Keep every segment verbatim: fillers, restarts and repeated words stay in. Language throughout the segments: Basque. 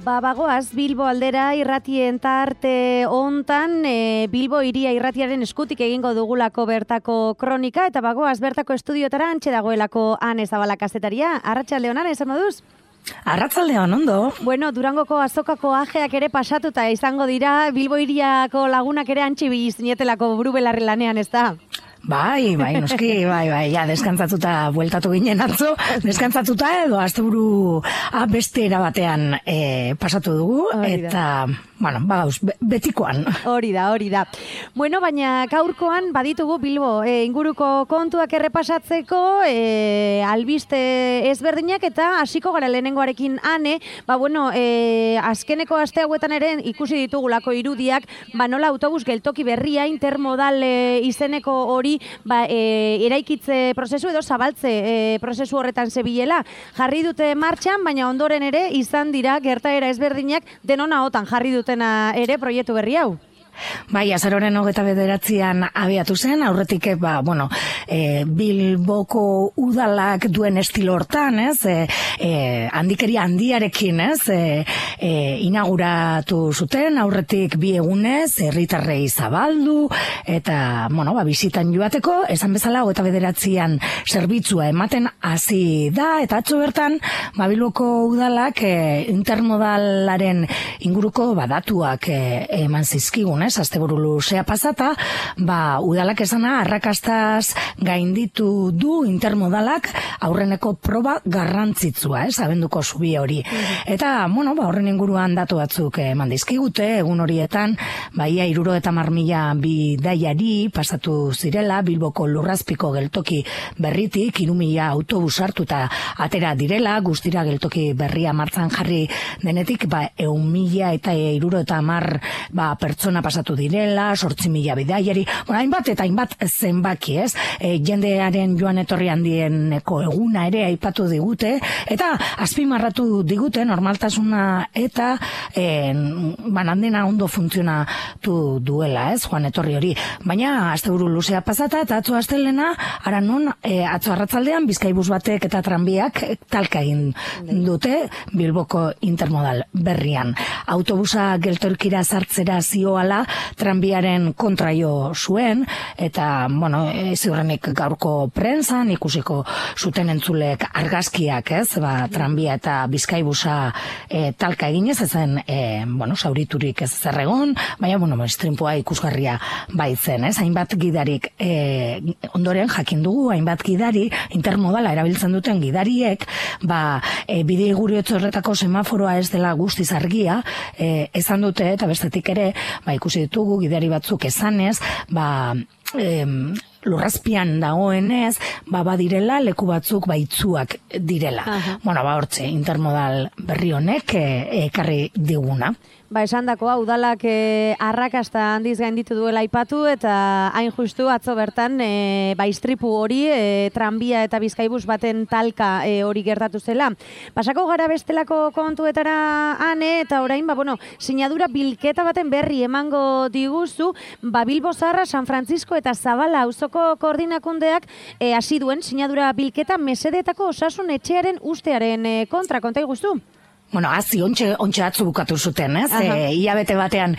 Ba, bagoaz, Bilbo aldera irratien tarte hontan, e, Bilbo iria irratiaren eskutik egingo dugulako bertako kronika, eta bagoaz bertako estudiotara antxe dagoelako Ane Zabala kazetaria. Arratsaldeon, Ane, esan moduz? Arratsaldeon, ondo. Bueno, Durangoko azokako ajeak ere pasatuta izango dira, Bilbo iriako lagunak ere antxe bilizinetelako buru belarri lanean, ez da? Bai, bai, noski, bai, bai, ja, deskantzatuta bueltatu ginen atzo, deskantzatuta edo asteburu beste era batean e, pasatu dugu, eta, bueno, bagauz, betikoan. Hori da, hori da. Bueno, baina gaurkoan baditugu Bilbo, e, inguruko kontuak errepasatzeko, e, albiste ezberdinak, eta hasiko gara lehenengoarekin Ane, ba, bueno, e, azkeneko aste hauetan ere ikusi ditugulako irudiak, ba, nola autobus geltoki berria, intermodal e, izeneko hori, ba, e, eraikitze prozesu edo zabaltze e, prozesu horretan zebilela. Jarri dute martxan, baina ondoren ere izan dira gertaera ezberdinak denon ahotan jarri dutena ere proiektu berri hau. Bai, azaroren hogeta bederatzean abiatu zen, aurretik, ba, bueno, e, Bilboko udalak duen estilo hortan, ez, e, e, handikeria handiarekin, ez, e, e, inauguratu zuten, aurretik bi egunez, herritarrei zabaldu, eta, bueno, ba, bizitan joateko, esan bezala, hogeta bederatzean zerbitzua ematen hasi da, eta atzo bertan, ba, Bilboko udalak e, intermodalaren inguruko badatuak e, eman zizkigun, ez, asteburu luzea pasata, ba, udalak esana arrakastaz gainditu du intermodalak aurreneko proba garrantzitsua, ez, abenduko zubi hori. Eta, bueno, ba, horren inguruan datu batzuk eman dizkigute, egun horietan, ba, ia iruro eta marmila bidaiari pasatu zirela, Bilboko lurrazpiko geltoki berritik, irumila autobus hartu eta atera direla, guztira geltoki berria martzan jarri denetik, ba, eun mila eta iruro eta mar, ba, pertsona pasatu direla, sortzi mila bidaiari, bueno, hainbat eta hainbat zenbaki, ez? E, jendearen joan etorri handieneko eguna ere aipatu digute, eta azpimarratu digute normaltasuna eta e, banandena ondo funtzionatu duela, ez? Joan etorri hori. Baina asteburu luzea pasata eta atzo astelena, ara non, e, atzo arratzaldean Bizkaibus batek eta tranbiak talka egin dute Bilboko intermodal berrian. Autobusa geltorkira sartzera zioala tranbiaren kontraio zuen, eta, bueno, ziurrenik gaurko prentsan ikusiko zuten entzulek argazkiak, ez, ba, tranbia eta Bizkaibusa e, talka eginez, ezen, e, bueno, sauriturik ez zer egon, baina, bueno, estrimpua ikusgarria baitzen, ez, hainbat gidarik, e, ondoren jakin dugu, hainbat gidari, intermodala erabiltzen duten gidariek, ba, e, bide iguriotzo horretako semaforoa ez dela guztiz argia, e, esan dute, eta bestetik ere, ba, ikusi ditugu gidari batzuk esanez, ba, em, lurrazpian dagoenez, ba, badirela leku batzuk baitzuak direla. Aha. Bueno, ba, hortze, intermodal berri honek e, ekarri diguna. Ba, esan dako, udalak e, arrakasta handiz gainditu duela aipatu, eta hain justu atzo bertan e, ba, istripu hori, e, tranbia eta Bizkaibus baten talka e, hori gertatu zela. Pasako gara bestelako kontuetara Ane, eta orain, ba, bueno, sinadura bilketa baten berri emango diguzu, ba, Bilbo Zaharra, San Francisco eta Zabala auzoko koordinakundeak e, hasi duen sinadura bilketa mesedetako osasun etxearen ustearen e, kontra, konta iguzu? Bueno, hazi, ontxe, ontxe atzu bukatu zuten, ez? E, Iabete batean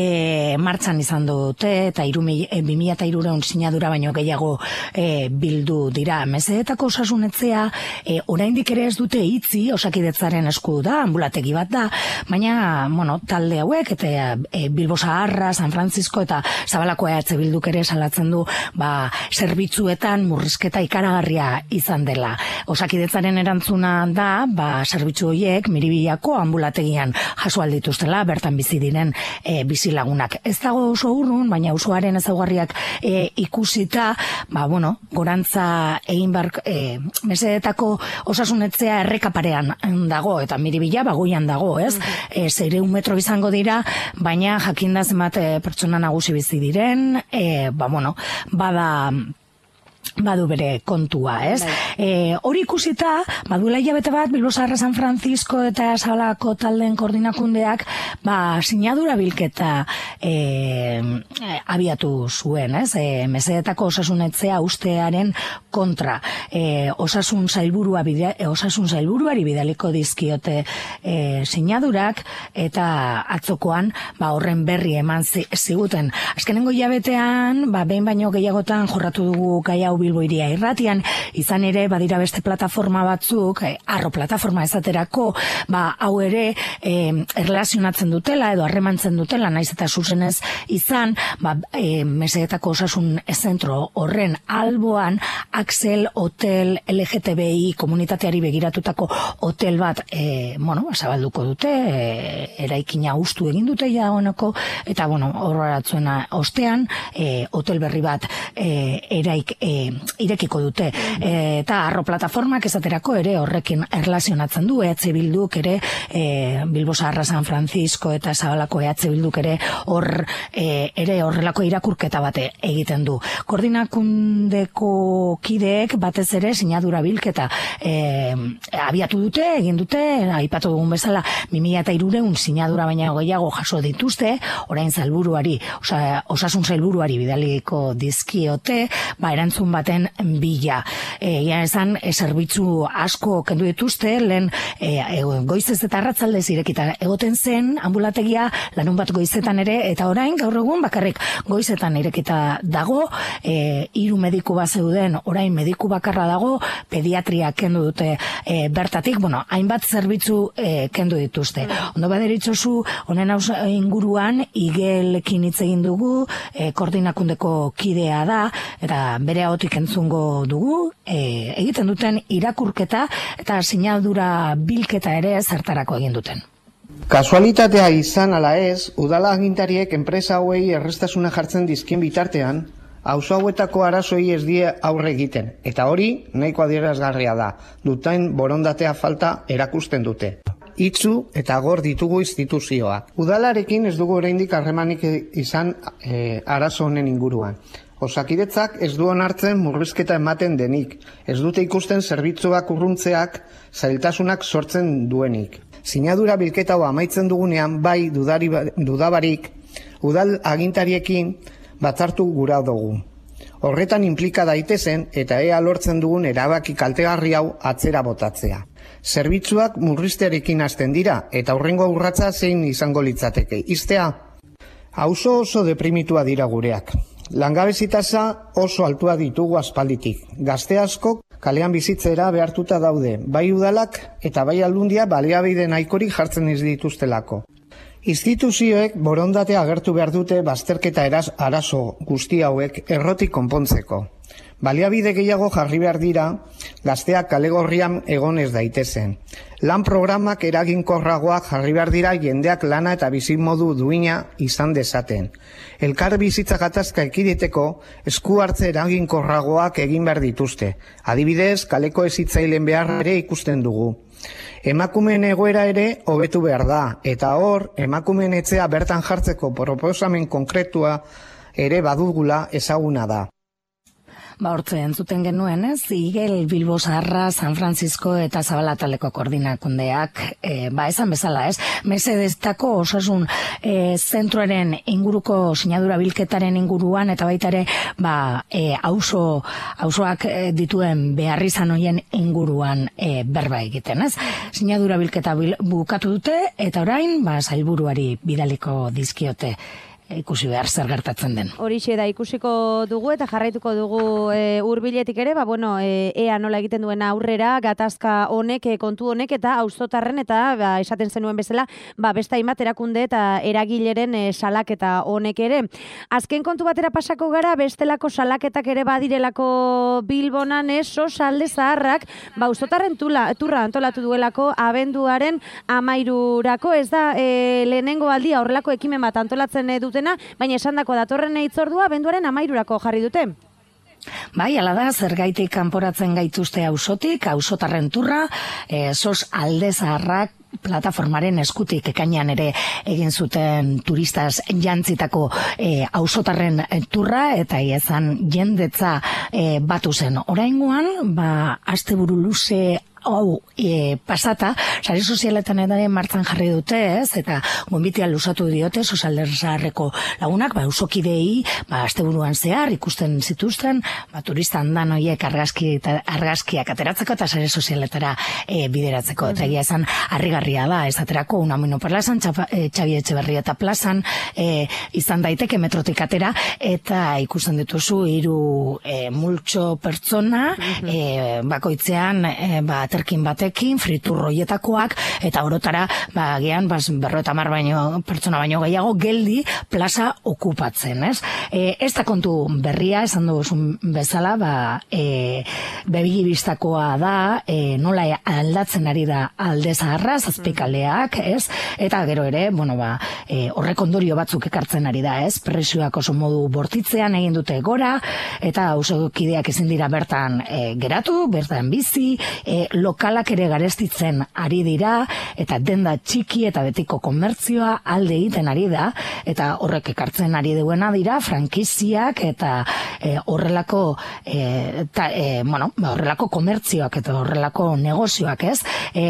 e, martxan izan dute, eta e, bimila eta irureun sinadura baino gehiago e, bildu dira. Mesedetako osasunetzea, e, oraindik ere ez dute itzi, osakidetzaren esku da, ambulategi bat da, baina, bueno, talde hauek, eta e, Bilbo Zaharra, San Francisco eta Zabalako E H Bilduk ere salatzen du, ba, zerbitzuetan murrizketa ikaragarria izan dela. Osakidetzaren erantzuna da, ba, zerbitzu horiek, miribi Ko ambulategian jaso aldituztela, bertan bizi diren e, bizilagunak. Ez dago oso urrun, baina usuaren ezaugarriak e, ikusita, ba, bueno, gorantza egin bar, e, mesedetako osasunetzea errekaparean dago, eta miribila bagoian dago, ez? E, Zeireun metro izango dira, baina jakinda zenbat e, pertsona nagusi bizi diren, e, ba, bueno, bada badu bere kontua, ez? E, hori ikusita, baduela hilabete bat, Bilbo Zaharra San Francisco eta Zabalako taldeen koordinakundeak, ba, sinadura bilketa e, abiatu zuen, ez? E, mesedetako osasunetzea ustearen kontra. E, osasun zailburua bide, e, osasun zailburuari bidaliko dizkiote e, sinadurak, eta atzokoan, ba, horren berri eman ziguten. Azkenengo hilabetean, ba, behin baino gehiagotan jorratu dugu gai hau Bilbo Hiria Irratian, izan ere badira beste plataforma batzuk, eh, arro plataforma esaterako, ba hau ere eh, erlazionatzen dutela edo harremantzen dutela, naiz eta zuzenez izan, ba eh, mesedetako osasun zentro horren alboan Axel Hotel L G T B I komunitateari begiratutako hotel bat eh, bueno, zabalduko dute, eh, eraikina hustu egin dute ja honako, eta bueno, horratzuena ostean, eh, hotel berri bat eh, eraik eh, irekiko dute. E, eta arro plataformak esaterako ere horrekin erlazionatzen du, E H Bilduk ere, e, Bilbo Zaharra San Francisco eta Zabalako E H Bilduk ere hor e, ere horrelako irakurketa bate egiten du. Koordinakundeko kideek batez ere sinadura bilketa e, abiatu dute, egin dute, aipatu dugun bezala, bi mila hirurehun sinadura baina gehiago jaso dituzte, orain zailburuari, osa, osasun zailburuari bidaliko dizkiote, ba erantzun baten bila. Egia esan, e, zerbitzu asko kendu dituzte, lehen e, e, goizez eta arratzaldez irekita egoten zen, ambulategia lanun bat goizetan ere, eta orain gaur egun bakarrik goizetan irekita dago, e, hiru mediku bat zeuden, orain mediku bakarra dago, pediatria kendu dute e, bertatik, bueno, hainbat zerbitzu e, kendu dituzte. Ondo baderitzozu, honen hausa inguruan, igelekin hitz egin dugu, e, koordinakundeko kidea da, eta bere ahotik entzungo dugu, e, egiten duten irakurketa eta sinadura bilketa ere zertarako egin duten. Kasualitatea izan ala ez, udala agintariek enpresa hauei errestasuna jartzen dizkien bitartean, auzo hauetako arazoei ez die aurre egiten, eta hori nahiko adierazgarria da, duten borondatea falta erakusten dute. Itzu eta gor ditugu instituzioak. Udalarekin ez dugu oraindik harremanik izan e, arazo honen inguruan. Osakidetzak ez du onartzen murrizketa ematen denik, ez dute ikusten zerbitzuak urruntzeak zailtasunak sortzen duenik. Sinadura bilketa hau amaitzen dugunean bai dudari, dudabarik udal agintariekin batzartu gura dugu. Horretan inplika daitezen eta ea lortzen dugun erabaki kaltegarri hau atzera botatzea. Zerbitzuak murriztearekin hasten dira eta hurrengo urratsa zein izango litzateke. Iztea, auzo oso deprimitua dira gureak. Langabezi tasa oso altua ditugu aspalditik. Gazte askok kalean bizitzera behartuta daude, bai udalak eta bai aldundia baliabide nahikorik jartzen ez dituztelako. Instituzioek borondatea agertu behar dute bazterketa eraz arazo guzti hauek errotik konpontzeko. Baliabide gehiago jarri behar dira, gazteak kale gorrian egon ez daitezen. Lan programak eraginkorragoak jarri behar dira jendeak lana eta bizimodu duina izan dezaten. Elkar bizitza gatazka ekiditeko esku hartze eraginkorragoak egin behar dituzte. Adibidez, kaleko hezitzaileen behar ere ikusten dugu. Emakumeen egoera ere hobetu behar da, eta hor, emakumeen etxea bertan jartzeko proposamen konkretua ere badugula ezaguna da. Ba, hortze entzuten genuen, ez? Igel, Bilbo Zaharra, San Francisco eta Zabalataleko koordinakundeak, e, ba, esan bezala, ez? Mesedestako osasun e, zentroaren inguruko sinadura bilketaren inguruan, eta baita ere, ba, e, auzo, auzoak e, dituen beharrizan hoien inguruan e, berba egiten, ez? Sinadura bilketa bil, bukatu dute, eta orain, ba, sailburuari bidaliko dizkiote ikusi behar zer gertatzen den. Horixe da, ikusiko dugu eta jarraituko dugu e, hurbiletik ere, ba, bueno, e, ea nola egiten duen aurrera, gatazka honek, e, kontu honek eta auzotarren eta ba, esaten zenuen bezala, ba, beste hainbat erakunde eta eragileren e, salaketa honek ere. Azken kontu batera pasako gara, bestelako salaketak ere badirelako Bilbonan, eso salde zaharrak, ba, auzotarren tula, turra antolatu duelako abenduaren amairurako, ez da, e, lehenengo aldia horrelako ekimen bat antolatzen duten, baina esandako datorren hitzordua abenduaren amairurako jarri dute. Bai, ala da, zergaitik kanporatzen gaituzte auzotik, auzotarren turra, e, sos alde zaharrak plataformaren eskutik ekainean ere egin zuten turistaz jantzitako e, auzotarren turra, eta iezan jendetza e, batu zen. Oraingoan, ba, asteburu luze hau e, pasata, sare sozialetan ere martzan jarri dute, ez? Eta gonbitea luzatu diote Sozialderzaharreko lagunak, ba, usokidei, ba, asteburuan zehar ikusten zituzten, ba, turista handan hoiek argazki, argazkiak ateratzeko eta sare sozialetara e, bideratzeko. Eta egia esan harrigarria da, ez aterako Unamuno plazan, e, Txabi Etxeberrieta plazan, e, izan daiteke metrotik atera, eta ikusten dituzu hiru e, multxo pertsona, e, bakoitzean, e, ba, terkin batekin, friturroietakoak, eta orotara, ba, gian, bas, berroeta mar baino, pertsona baino gehiago, geldi plaza okupatzen, ez? E, ez da kontu berria, esan duguzun bezala, ba, e, begibistakoa da, e, nola aldatzen ari da alde zaharra, zazpikaleak, ez? Eta gero ere, bueno, ba, e, horrek ondorio batzuk ekartzen ari da, ez? Presioak oso modu bortitzean egin dute gora, eta auzokideak ezin dira bertan e, geratu, bertan bizi, e, lokalak ere garestitzen ari dira, eta denda txiki eta betiko komertzioa alde egiten ari da, eta horrek ekartzen ari duena dira frankiziak eta e, horrelako e, ta, e, bueno, horrelako komertzioak eta horrelako negozioak, ez? E,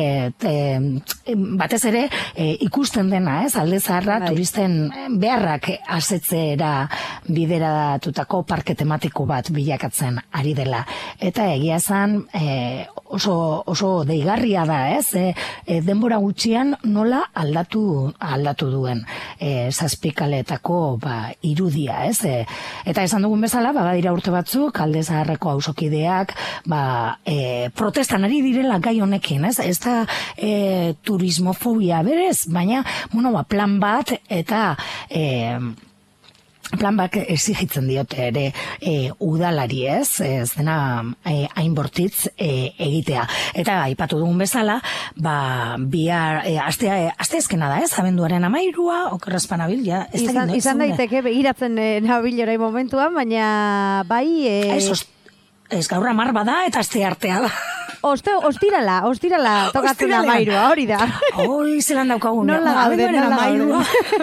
e, batez ere e, ikusten dena, ez? Alde zaharra turisten beharrak asetzera bideratutako parke tematiko bat bilakatzen ari dela. Eta egia esan e, oso oso deigarria da, ez? E, e, denbora gutxian nola aldatu aldatu duen e, zazpikaletako ba, irudia, ez? E, eta esan dugun bezala, ba, badira urte batzuk, alde zaharreko auzokideak ba, e, protestan ari direla gai honekin, ez? Ez da e, turismofobia berez, baina, bueno, ba, plan bat eta e, plan bak exigitzen diote ere e, udalari, ez, ez dena e, hainbortitz e, egitea. Eta aipatu dugun bezala, ba, bihar, e, astea, e, asteazkena da, ez, abenduaren amairua, okerrazpan abil, ja, ez izan, da, izan daiteke begiratzen e, nabil orai momentuan, baina bai... E... Ez, ez gaur amar bada eta aste artea da. Oste, ostirala, ostirala tokatzen da amairua, hori da. Hoi, zelan daukagun. Nola gaude, nola amairua.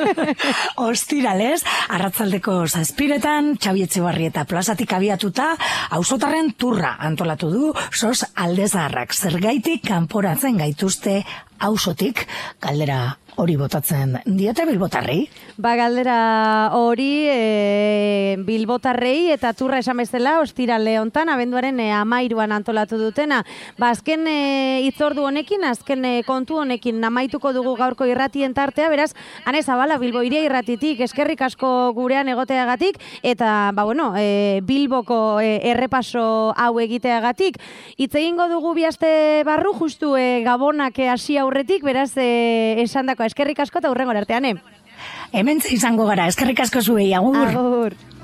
Ostiralez, arratzaldeko zazpiretan, Txabi Etxeberrieta plazatik abiatuta, auzotarren turra antolatu du, sos aldezaharrak zergaitik kanporatzen gaituzte auzotik, galdera hori botatzen diote bilbotarrei? Ba, galdera hori e, bilbotarrei eta turra esan bezala ostirale hontan abenduaren e, amairuan antolatu dutena. Ba, azken e, itzordu honekin, azken e, kontu honekin amaituko dugu gaurko irratien tartea, beraz, Ane Zabala, Bilbo Hiria Irratitik, eskerrik asko gurean egoteagatik, eta, ba, bueno, e, Bilboko e, errepaso hau egiteagatik. Hitz egingo dugu biaste barru, justu e, Gabonak hasi aurretik, beraz, e, esandako eskerrik asko eta hurrengo artean, eh? Hemen izango gara, eskerrik asko zuei, agur. Agur.